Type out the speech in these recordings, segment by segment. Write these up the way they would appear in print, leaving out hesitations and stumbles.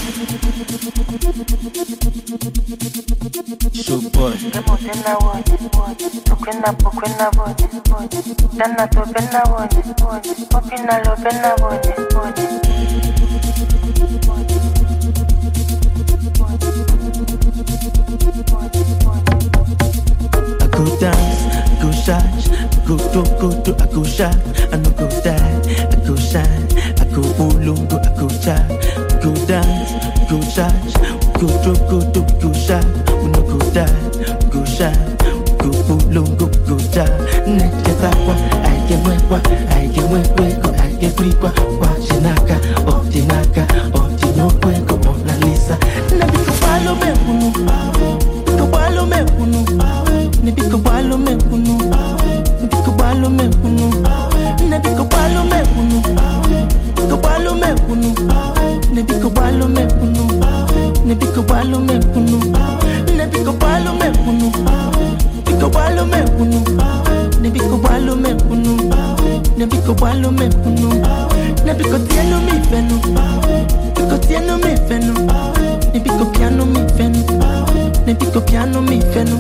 So boy. I go dance, I go shine, I go shine, I no go die, I go shine, I go ulungu, I go shine, I go dance, go shine, go shine, we no go die, go shine, go ulungu, go shine. Neke takwa, I get wekwa, I get wekwa, I get frikwa, wachinaka, otinaka, otinokweko, Mona Lisa. Nabiko palo me unu, biko palo me unu, nabiko palo me unu, biko palo me unu, nabiko palo me unu, biko palo me unu, nabiko palo me unu, nabiko palo me unu, nabiko palo me unu, biko palo me unu, nabiko palo me unu, nabiko palo me unu, nabiko tieno mi fenu, biko tieno mi fenu, nabiko piano mi fenu, nabiko piano mi fenu.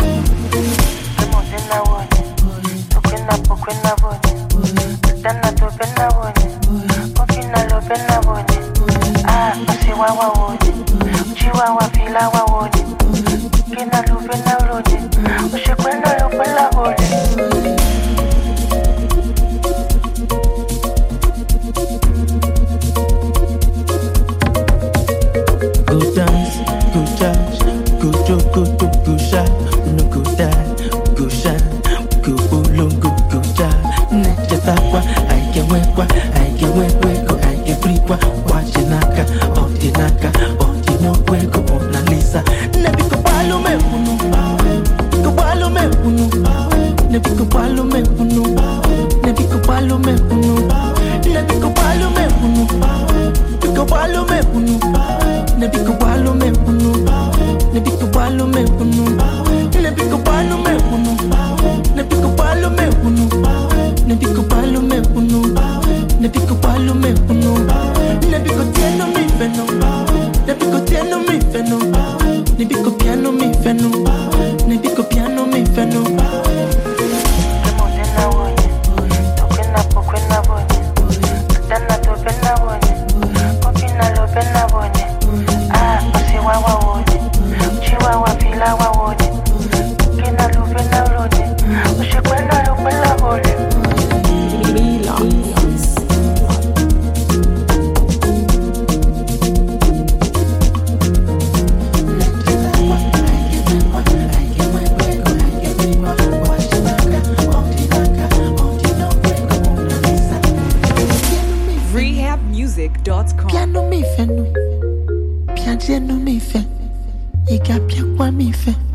Go dance, go jazz, go shine, no go die, go shine, go ulungu, go jazz. Neche takwa, I get wekwa, I get frikwa, wachinaka, otinokweko, Mona Lisa. Nebiko palo me unu, biko palo me unu, nebiko palo me unu, nebiko palo me unu, nebiko palo me unu, biko palo me unu, nebiko palo me unu, nebiko palo me unu, nebiko palo me unu, nebiko palo me unu, nebiko palo me unu, nebiko palo me unu, nebiko tieno mi feno, nebiko tieno mi feno, nebiko piano mi feno, nebiko piano mi feno. Rehabmusic.com. Piano mi fenu, piano mi fe, iga piakwa mi fe.